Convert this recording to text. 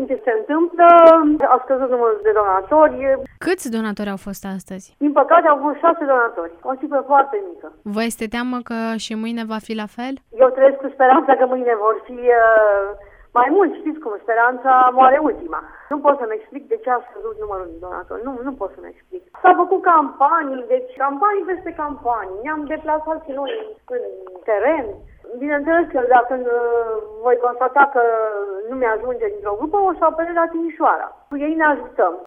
ce se întâmplă, a scăzut numărul de donatori. Câți donatori au fost astăzi? Din păcate au fost 6 donatori, o cifră foarte mică. Vă este teamă că și mâine va fi la fel? Eu trăiesc cu speranța că mâine vor fi mai mulți, știți cum, speranța moare ultima. Nu pot să-mi explic de ce a scăzut numărul de donatori, nu pot să-mi explic. S-au făcut campanii, deci campanii peste campanii, ne-am deplasat și noi în teren. Bineînțeles că dacă voi constata că nu mi-ajunge dintr-o grupă, o să apelez la Timișoara. Cu ei ne ajutăm.